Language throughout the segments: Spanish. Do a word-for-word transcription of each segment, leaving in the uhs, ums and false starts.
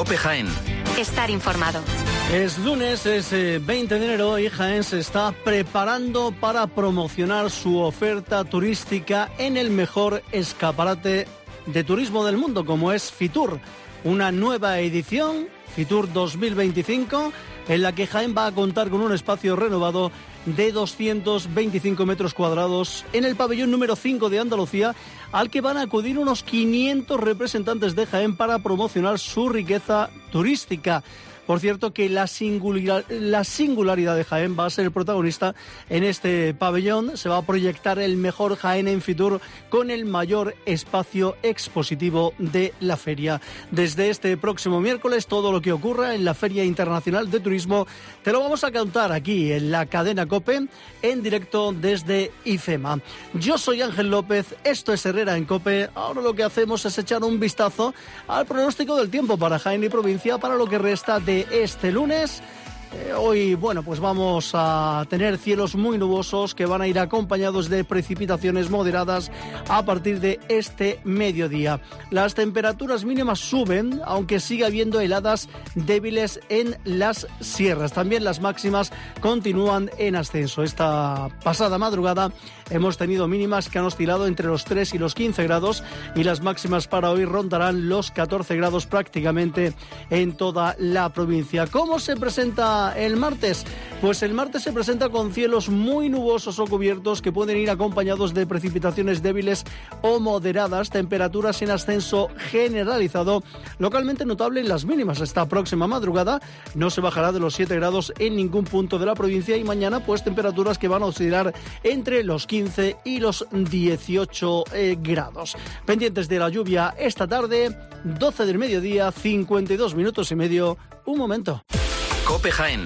COPE Jaén. Estar informado. Es lunes, es eh, veinte de enero y Jaén se está preparando para promocionar su oferta turística en el mejor escaparate de turismo del mundo, como es Fitur. Una nueva edición, Fitur dos mil veinticinco, en la que Jaén va a contar con un espacio renovado de doscientos veinticinco metros cuadrados en el pabellón número cinco de Andalucía, al que van a acudir unos quinientos representantes de Jaén para promocionar su riqueza turística. Por cierto, que la, singular, la singularidad de Jaén va a ser el protagonista en este pabellón. Se va a proyectar el mejor Jaén en Fitur con el mayor espacio expositivo de la feria. Desde este próximo miércoles, todo lo que ocurra en la Feria Internacional de Turismo te lo vamos a contar aquí en la cadena COPE, en directo desde IFEMA. Yo soy Ángel López, esto es Herrera en COPE. Ahora lo que hacemos es echar un vistazo al pronóstico del tiempo para Jaén y provincia para lo que resta de este lunes. Eh, hoy, bueno, pues vamos a tener cielos muy nubosos que van a ir acompañados de precipitaciones moderadas a partir de este mediodía. Las temperaturas mínimas suben, aunque sigue habiendo heladas débiles en las sierras. También las máximas continúan en ascenso. Esta pasada madrugada hemos tenido mínimas que han oscilado entre los tres y los quince grados y las máximas para hoy rondarán los catorce grados prácticamente en toda la provincia. ¿Cómo se presenta el martes? Pues el martes se presenta con cielos muy nubosos o cubiertos que pueden ir acompañados de precipitaciones débiles o moderadas, temperaturas en ascenso generalizado, localmente notable en las mínimas. Esta próxima madrugada no se bajará de los siete grados en ningún punto de la provincia y mañana pues temperaturas que van a oscilar entre los quince y los dieciocho eh, grados. Pendientes de la lluvia esta tarde, doce del mediodía, cincuenta y dos minutos y medio. Un momento. COPE Jaén.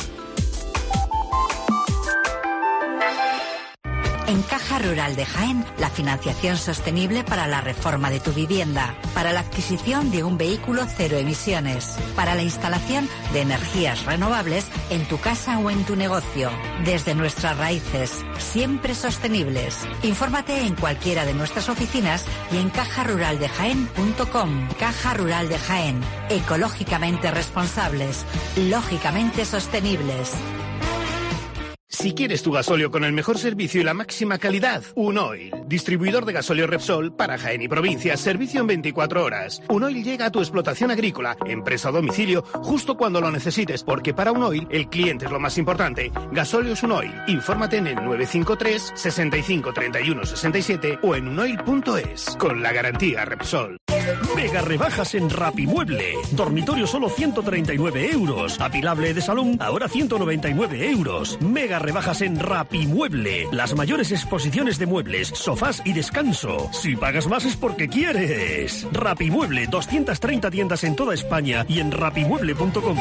En Caja Rural de Jaén, la financiación sostenible para la reforma de tu vivienda, para la adquisición de un vehículo cero emisiones, para la instalación de energías renovables en tu casa o en tu negocio. Desde nuestras raíces, siempre sostenibles. Infórmate en cualquiera de nuestras oficinas y en caja rural de jaén punto com. Caja Rural de Jaén, ecológicamente responsables, lógicamente sostenibles. Si quieres tu gasóleo con el mejor servicio y la máxima calidad, Unoil, distribuidor de gasóleo Repsol para Jaén y provincia, servicio en veinticuatro horas. Unoil llega a tu explotación agrícola, empresa o domicilio, justo cuando lo necesites, porque para Unoil el cliente es lo más importante. Gasóleos Unoil. Infórmate en el nueve cinco tres, sesenta y cinco, treinta y uno, sesenta y siete o en unoil punto es, con la garantía Repsol. Mega rebajas en Rapimueble. Dormitorio solo ciento treinta y nueve euros. Apilable de salón ahora ciento noventa y nueve euros. Mega rebajas en Rapimueble. Las mayores exposiciones de muebles, sofás y descanso. Si pagas más es porque quieres. Rapimueble, doscientas treinta tiendas en toda España y en rapimueble punto com.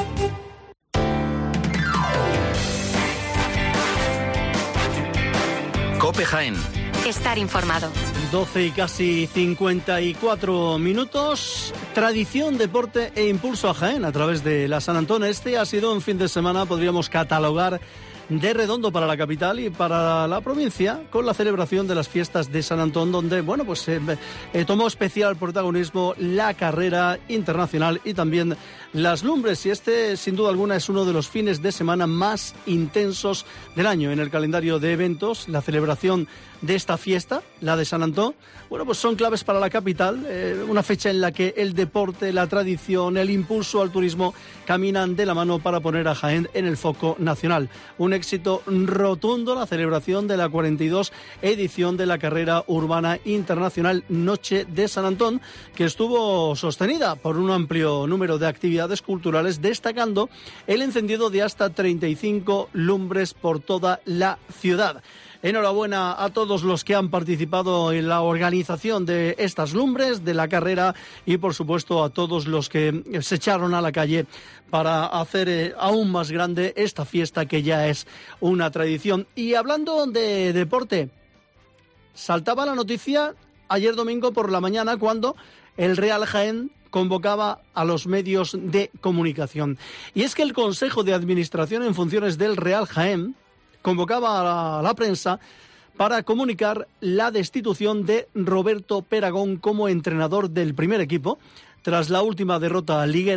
COPE Jaén. Estar informado. doce y casi cincuenta y cuatro minutos. Tradición, deporte e impulso a Jaén a través de la San Antón. Este ha sido un fin de semana, podríamos catalogar, de redondo para la capital y para la provincia, con la celebración de las fiestas de San Antón, donde, bueno, pues eh, eh, tomó especial protagonismo la carrera internacional y también las lumbres. Y este, sin duda alguna, es uno de los fines de semana más intensos del año en el calendario de eventos. La celebración de esta fiesta, la de San Antón, bueno, pues son claves para la capital, eh, una fecha en la que el deporte, la tradición, el impulso al turismo caminan de la mano para poner a Jaén en el foco nacional. Un éxito rotundo la celebración de la cuarenta y dos edición de la carrera urbana internacional Noche de San Antón, que estuvo sostenida por un amplio número de actividades culturales, destacando el encendido de hasta treinta y cinco lumbres por toda la ciudad. Enhorabuena a todos los que han participado en la organización de estas lumbres, de la carrera, y por supuesto a todos los que se echaron a la calle para hacer eh, aún más grande esta fiesta que ya es una tradición. Y hablando de deporte, saltaba la noticia ayer domingo por la mañana cuando el Real Jaén convocaba a los medios de comunicación. Y es que el Consejo de Administración en funciones del Real Jaén convocaba a la, a la prensa para comunicar la destitución de Roberto Peragón como entrenador del primer equipo tras la última derrota liguera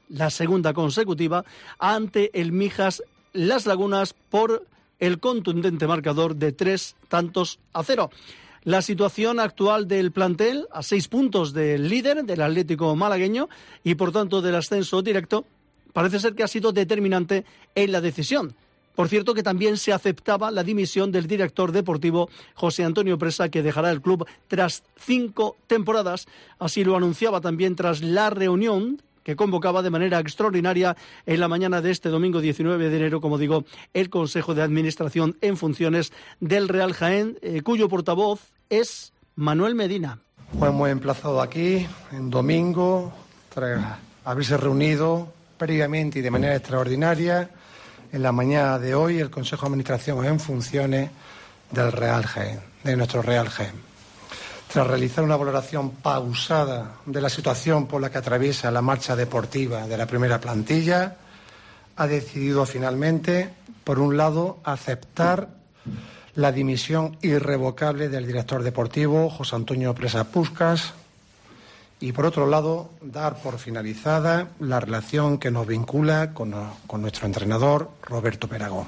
la segunda consecutiva, ante el Mijas Las Lagunas por el contundente marcador de tres tantos a cero. La situación actual del plantel, a seis puntos del líder, del Atlético malagueño, y por tanto del ascenso directo, parece ser que ha sido determinante en la decisión. Por cierto, que también se aceptaba la dimisión del director deportivo José Antonio Presa, que dejará el club tras cinco temporadas. Así lo anunciaba también tras la reunión que convocaba de manera extraordinaria en la mañana de este domingo diecinueve de enero, como digo, el Consejo de Administración en funciones del Real Jaén, eh, cuyo portavoz es Manuel Medina. Pues hemos emplazado aquí en domingo, tras haberse reunido previamente y de manera extraordinaria en la mañana de hoy el Consejo de Administración en funciones del Real Jaén, de nuestro Real Jaén. Tras realizar una valoración pausada de la situación por la que atraviesa la marcha deportiva de la primera plantilla, ha decidido finalmente, por un lado, aceptar la dimisión irrevocable del director deportivo José Antonio Presa Puskás y, por otro lado, dar por finalizada la relación que nos vincula con, con nuestro entrenador Roberto Peragón.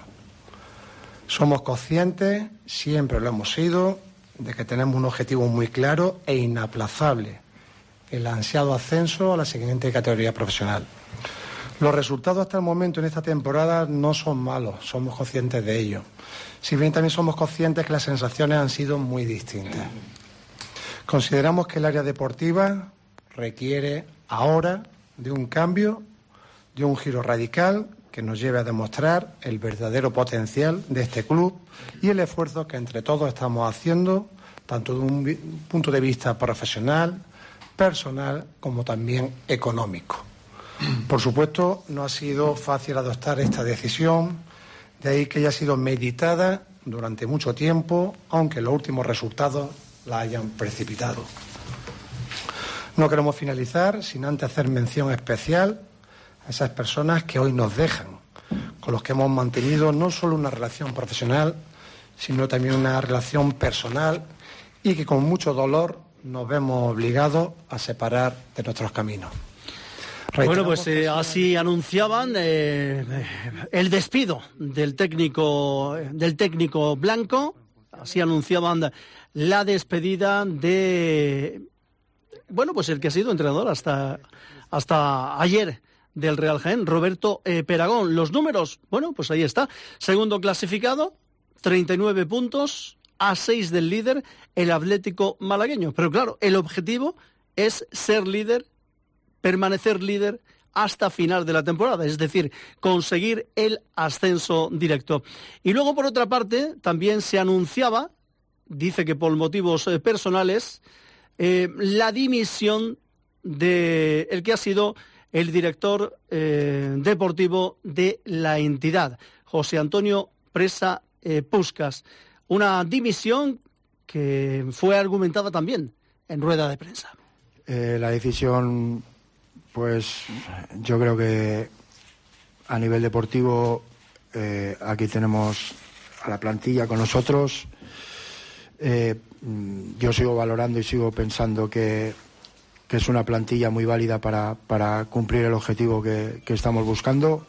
Somos conscientes, siempre lo hemos sido, de que tenemos un objetivo muy claro e inaplazable, el ansiado ascenso a la siguiente categoría profesional. Los resultados hasta el momento en esta temporada no son malos, somos conscientes de ello. Si bien también somos conscientes que las sensaciones han sido muy distintas. Consideramos que el área deportiva requiere ahora de un cambio, de un giro radical que nos lleve a demostrar el verdadero potencial de este club y el esfuerzo que entre todos estamos haciendo, tanto de un punto de vista profesional, personal, como también económico. Por supuesto, no ha sido fácil adoptar esta decisión, de ahí que haya sido meditada durante mucho tiempo, aunque los últimos resultados la hayan precipitado. No queremos finalizar sin antes hacer mención especial a esas personas que hoy nos dejan, con los que hemos mantenido no solo una relación profesional, sino también una relación personal y que con mucho dolor nos vemos obligados a separar de nuestros caminos. Bueno, pues eh, así anunciaban eh, el despido del técnico, del técnico blanco, así anunciaban la despedida de, bueno, pues el que ha sido entrenador hasta, hasta ayer del Real Jaén, Roberto eh, Peragón. Los números, bueno, pues ahí está. Segundo clasificado, treinta y nueve puntos, a seis del líder, el Atlético malagueño. Pero claro, el objetivo es ser líder, permanecer líder hasta final de la temporada, es decir, conseguir el ascenso directo. Y luego, por otra parte, también se anunciaba, dice que por motivos eh, personales, eh, la dimisión de el que ha sido el director eh, deportivo de la entidad, José Antonio Presa eh, Puskás. Una dimisión que fue argumentada también en rueda de prensa. Eh, la decisión, pues yo creo que a nivel deportivo eh, aquí tenemos a la plantilla con nosotros. Eh, yo sigo valorando y sigo pensando que que es una plantilla muy válida para, para cumplir el objetivo que, que estamos buscando.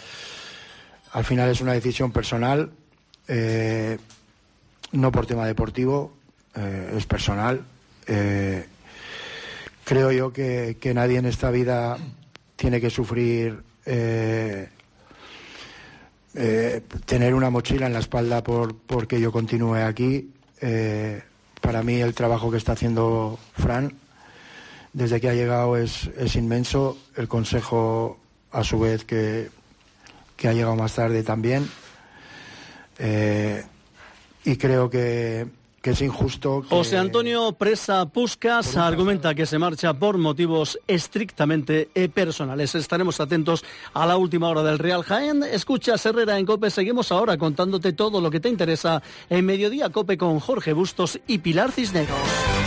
Al final es una decisión personal, eh, no por tema deportivo, eh, es personal. Eh, creo yo que, que nadie en esta vida tiene que sufrir, eh, eh, tener una mochila en la espalda por porque yo continúe aquí. Eh, para mí el trabajo que está haciendo Fran desde que ha llegado es, es inmenso. El Consejo, a su vez, que, que ha llegado más tarde también. Eh, y creo que, que es injusto. Que... José Antonio Presa Puskás argumenta que se marcha por motivos estrictamente personales. Estaremos atentos a la última hora del Real Jaén. Escuchas Herrera en COPE. Seguimos ahora contándote todo lo que te interesa en Mediodía COPE con Jorge Bustos y Pilar Cisneros.